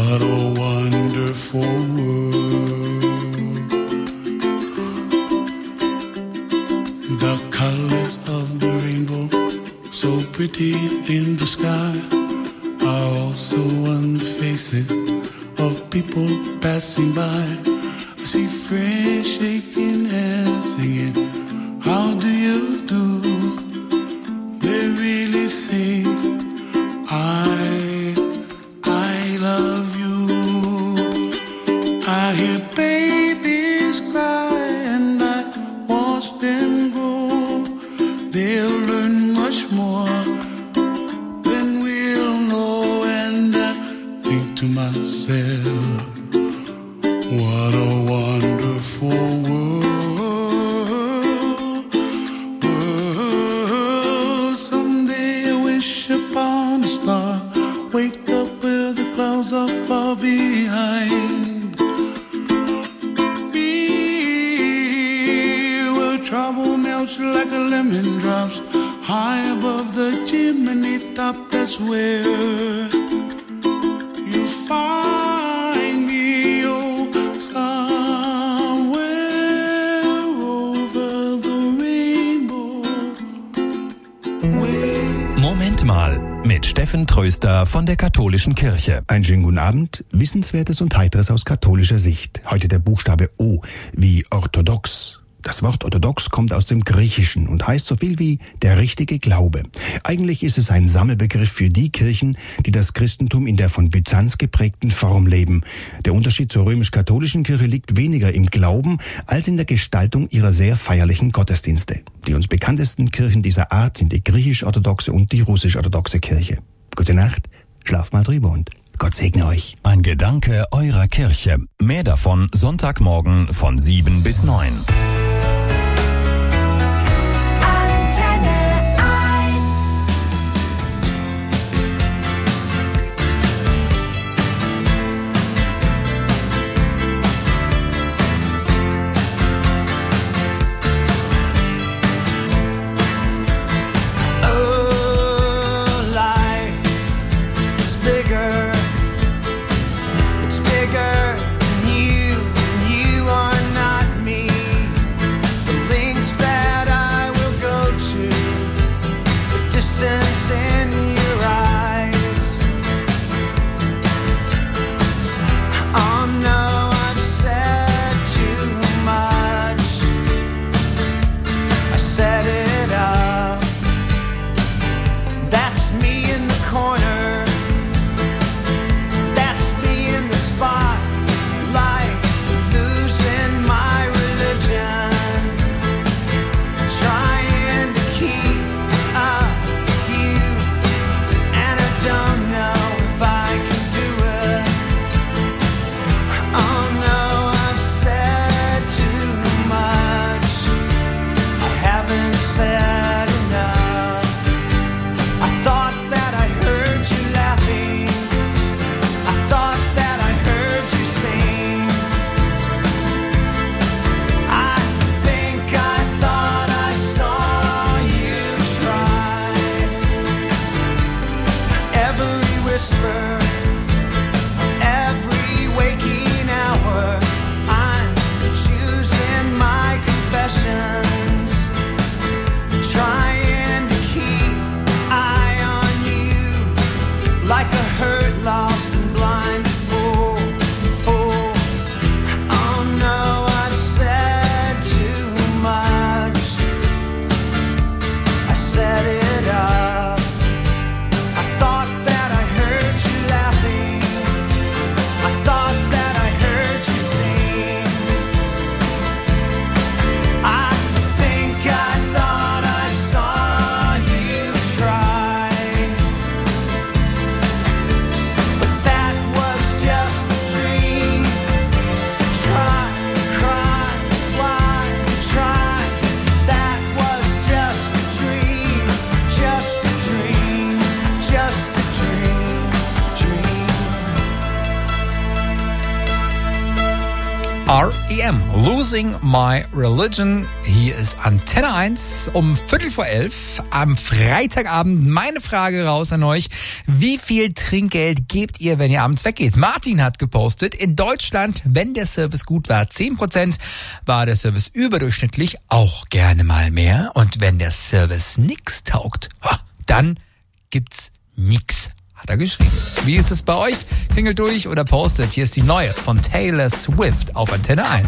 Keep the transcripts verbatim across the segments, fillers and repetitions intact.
What a wonderful world. The colors of the rainbow, so pretty in the sky, are also on the faces of people passing by. I see friends shaking hands, singing, how do you do? They really say, I, I love you. I hear babies cry and I watch them grow. They'll learn much more than we'll know. And I think to myself, what a wonderful world, world. Someday I wish upon a star, wake up where the clouds are far behind. Be where trouble melts like a lemon drops, high above the chimney top. That's where you find me, oh, somewhere over the rainbow. Way. Moment mal, mit Steffen Tröster von der Katholischen Kirche. Einen schönen guten Abend. Wissenswertes und Heiteres aus katholischer Sicht. Heute der Buchstabe O wie orthodox. Das Wort orthodox kommt aus dem Griechischen und heißt so viel wie der richtige Glaube. Eigentlich ist es ein Sammelbegriff für die Kirchen, die das Christentum in der von Byzanz geprägten Form leben. Der Unterschied zur römisch-katholischen Kirche liegt weniger im Glauben als in der Gestaltung ihrer sehr feierlichen Gottesdienste. Die uns bekanntesten Kirchen dieser Art sind die griechisch-orthodoxe und die russisch-orthodoxe Kirche. Gute Nacht, schlaft mal drüber und Gott segne euch. Ein Gedanke eurer Kirche. Mehr davon Sonntagmorgen von sieben bis neun. Was R E M, Losing My Religion. Hier ist Antenne eins um Viertel vor elf am Freitagabend. Meine Frage raus an euch. Wie viel Trinkgeld gebt ihr, wenn ihr abends weggeht? Martin hat gepostet, in Deutschland, wenn der Service gut war, zehn Prozent, war der Service überdurchschnittlich, auch gerne mal mehr. Und wenn der Service nix taugt, dann gibt's nix. Hat er geschrieben. Wie ist es bei euch? Klingelt durch oder postet. Hier ist die neue von Taylor Swift auf Antenne eins.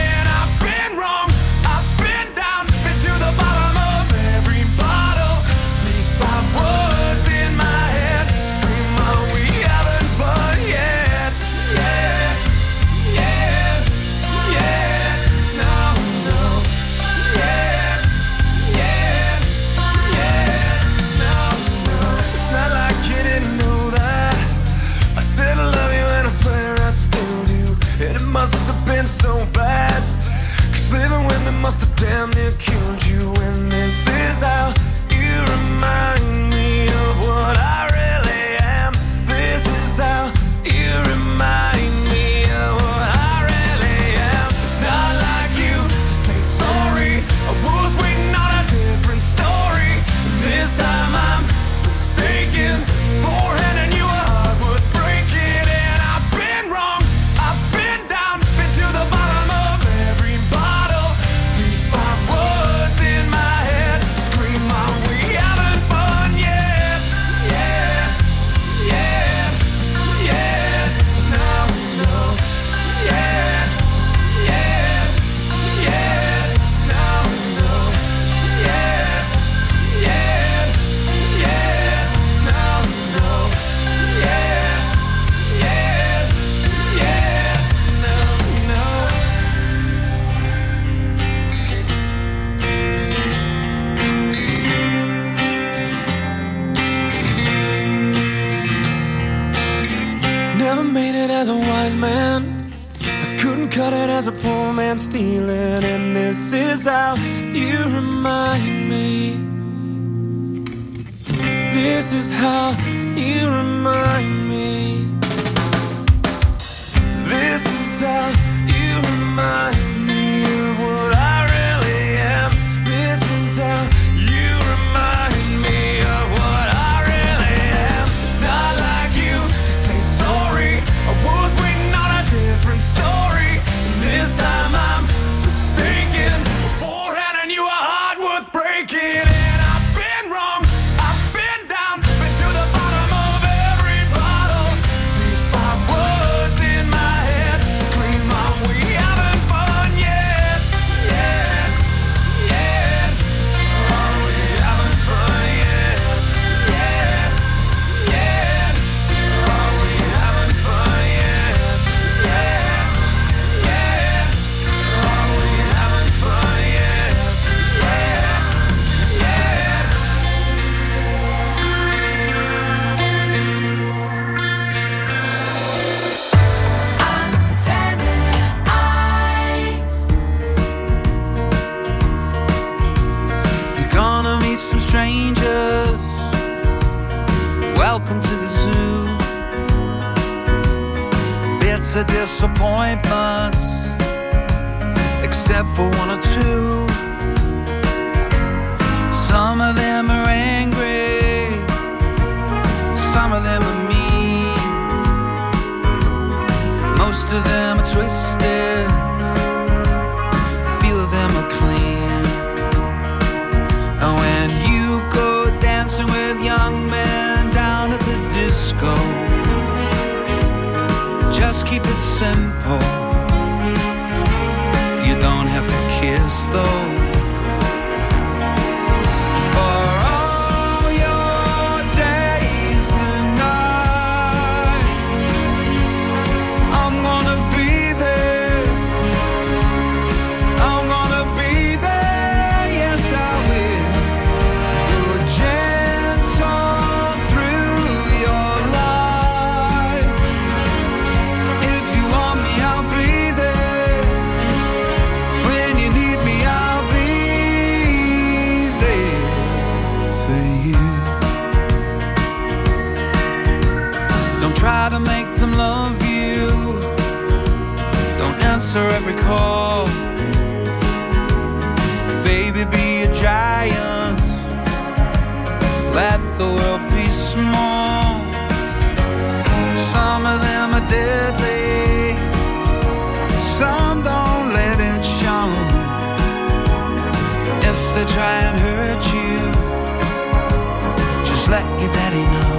I've been down, been to the bottom of every bottle. as a wise man, I couldn't cut it as a poor man stealing. And this is how you remind me. This is how you remind me. This is how you remind me of what I really am. This is how you remind me of what I really am. It's not like you to say sorry. I was waiting on a different story. And this time I'm mistaken for handing you a heart worth breaking. And I've been wrong. I've been down, been to the bottom of every bottle. These five words in my head scream out, we haven't fun yet, yet, yet. Oh, we haven't fun yet, yet, yet. Oh, we haven't fun yet, yet, yet. Oh, we haven't fun yet, yet, yet. You're gonna meet some strangers. Welcome to the zoo. Bits of disappointments, except for one or two. Some of them are angry, some of them are mean. Most of them are twisted, few of them are clean. And when you go dancing with young men down at the disco, just keep it simple. You don't have to kiss though. For all your days and nights, I'm gonna be there. I'm gonna be there, yes I will. You're gentle through your life. If you want me, I'll be there. When you need me, I'll be there for you. Don't try to make them love you. Don't answer every call. Baby, be a giant. Let the world be small. Some of them are deadly. Some don't let it show. If they try and hurt you, just let your daddy know.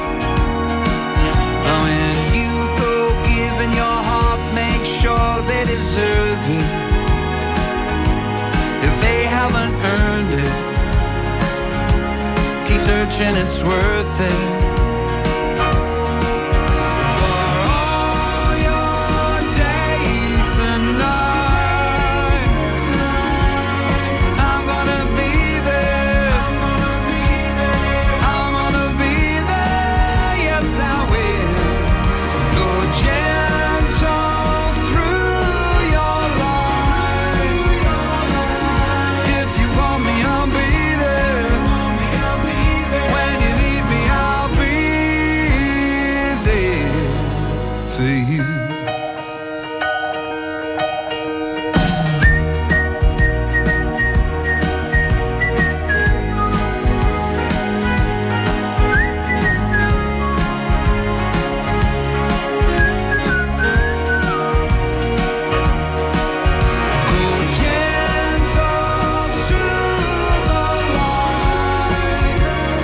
And when you go giving your heart, make sure they deserve it. If they haven't earned it, keep searching, it's worth it. For all your days and nights, I'm gonna be there. I'm gonna be there, yes I will. Go gentle through your life. If you want me, I'll be there. When you need me, I'll be there for you. Go gentle through the light.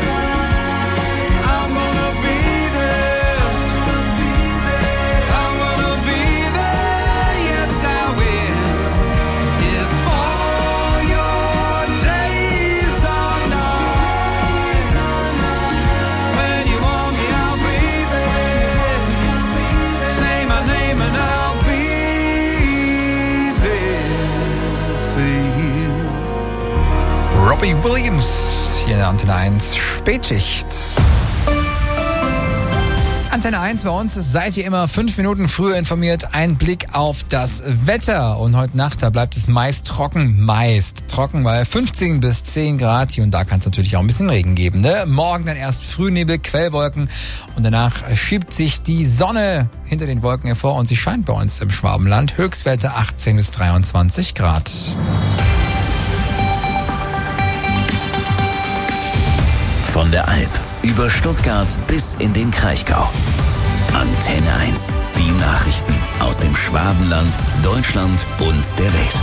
I'm gonna be there. I'm gonna be there, yes I will. If all your days are nights, when you want me, I'll be there. Say my name and I'll be there for you. Robbie Williams hier in der Antenne eins Spätschicht. Antenne eins, bei uns seid ihr immer fünf Minuten früher informiert. Ein Blick auf das Wetter. Und heute Nacht, da bleibt es meist trocken. Meist trocken, weil fünfzehn bis zehn Grad. Hier und da kann es natürlich auch ein bisschen Regen geben. Ne? Morgen dann erst Frühnebel, Quellwolken. Und danach schiebt sich die Sonne hinter den Wolken hervor. Und sie scheint bei uns im Schwabenland. Höchstwerte achtzehn bis dreiundzwanzig Grad. Von der Alp über Stuttgart bis in den Kraichgau. Antenne eins. Die Nachrichten aus dem Schwabenland, Deutschland und der Welt.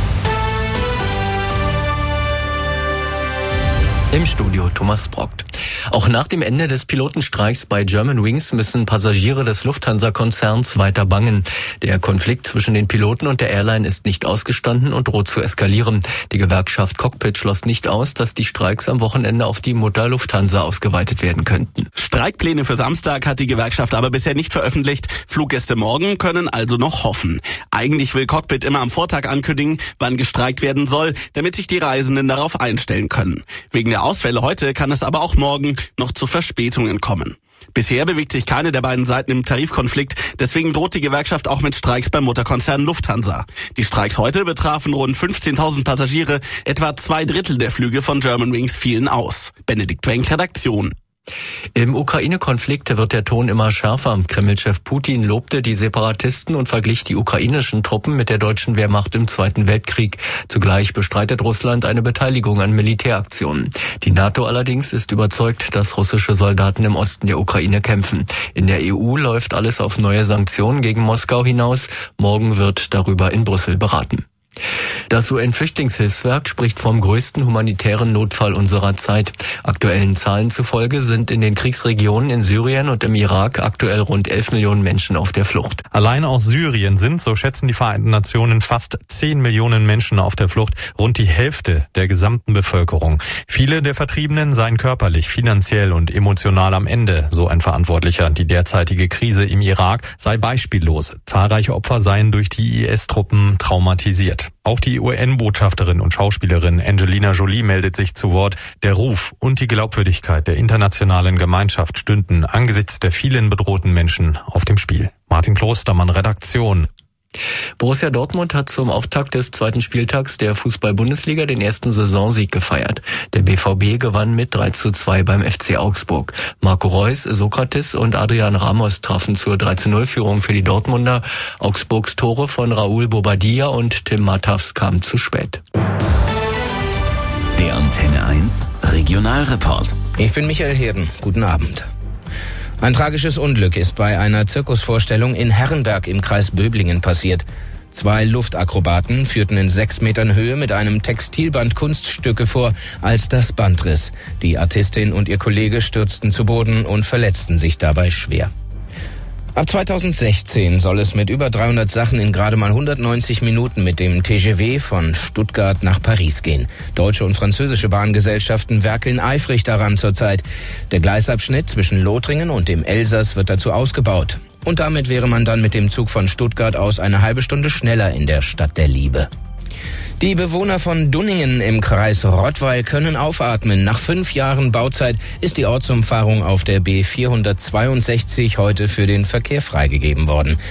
Im Studio Thomas Brockt. Auch nach dem Ende des Pilotenstreiks bei Germanwings müssen Passagiere des Lufthansa-Konzerns weiter bangen. Der Konflikt zwischen den Piloten und der Airline ist nicht ausgestanden und droht zu eskalieren. Die Gewerkschaft Cockpit schloss nicht aus, dass die Streiks am Wochenende auf die Mutter Lufthansa ausgeweitet werden könnten. Streikpläne für Samstag hat die Gewerkschaft aber bisher nicht veröffentlicht. Fluggäste morgen können also noch hoffen. Eigentlich will Cockpit immer am Vortag ankündigen, wann gestreikt werden soll, damit sich die Reisenden darauf einstellen können. Wegen der Ausfälle heute kann es aber auch morgen noch zu Verspätungen kommen. Bisher bewegt sich keine der beiden Seiten im Tarifkonflikt, deswegen droht die Gewerkschaft auch mit Streiks beim Mutterkonzern Lufthansa. Die Streiks heute betrafen rund fünfzehntausend Passagiere, etwa zwei Drittel der Flüge von Germanwings fielen aus. Benedikt Wenk, Redaktion. Im Ukraine-Konflikt wird der Ton immer schärfer. Kreml-Chef Putin lobte die Separatisten und verglich die ukrainischen Truppen mit der deutschen Wehrmacht im Zweiten Weltkrieg. Zugleich bestreitet Russland eine Beteiligung an Militäraktionen. Die NATO allerdings ist überzeugt, dass russische Soldaten im Osten der Ukraine kämpfen. In der E U läuft alles auf neue Sanktionen gegen Moskau hinaus. Morgen wird darüber in Brüssel beraten. Das U N-Flüchtlingshilfswerk spricht vom größten humanitären Notfall unserer Zeit. Aktuellen Zahlen zufolge sind in den Kriegsregionen in Syrien und im Irak aktuell rund elf Millionen Menschen auf der Flucht. Allein aus Syrien sind, so schätzen die Vereinten Nationen, fast zehn Millionen Menschen auf der Flucht, rund die Hälfte der gesamten Bevölkerung. Viele der Vertriebenen seien körperlich, finanziell und emotional am Ende, so ein Verantwortlicher. Die derzeitige Krise im Irak sei beispiellos. Zahlreiche Opfer seien durch die I S-Truppen traumatisiert. Auch die U N-Botschafterin und Schauspielerin Angelina Jolie meldet sich zu Wort. Der Ruf und die Glaubwürdigkeit der internationalen Gemeinschaft stünden angesichts der vielen bedrohten Menschen auf dem Spiel. Martin Klostermann, Redaktion. Borussia Dortmund hat zum Auftakt des zweiten Spieltags der Fußball-Bundesliga den ersten Saisonsieg gefeiert. Der B V B gewann mit drei zu zwei beim F C Augsburg. Marco Reus, Sokrates und Adrian Ramos trafen zur drei zu null Führung für die Dortmunder. Augsburgs Tore von Raúl Bobadilla und Tim Matavs kamen zu spät. Der Antenne eins Regionalreport. Ich bin Michael Herden. Guten Abend. Ein tragisches Unglück ist bei einer Zirkusvorstellung in Herrenberg im Kreis Böblingen passiert. Zwei Luftakrobaten führten in sechs Metern Höhe mit einem Textilband Kunststücke vor, als das Band riss. Die Artistin und ihr Kollege stürzten zu Boden und verletzten sich dabei schwer. Ab zweitausendsechzehn soll es mit über dreihundert Sachen in gerade mal hundertneunzig Minuten mit dem T G V von Stuttgart nach Paris gehen. Deutsche und französische Bahngesellschaften werkeln eifrig daran zurzeit. Der Gleisabschnitt zwischen Lothringen und dem Elsass wird dazu ausgebaut. Und damit wäre man dann mit dem Zug von Stuttgart aus eine halbe Stunde schneller in der Stadt der Liebe. Die Bewohner von Dunningen im Kreis Rottweil können aufatmen. Nach fünf Jahren Bauzeit ist die Ortsumfahrung auf der B vierhundertzweiundsechzig heute für den Verkehr freigegeben worden.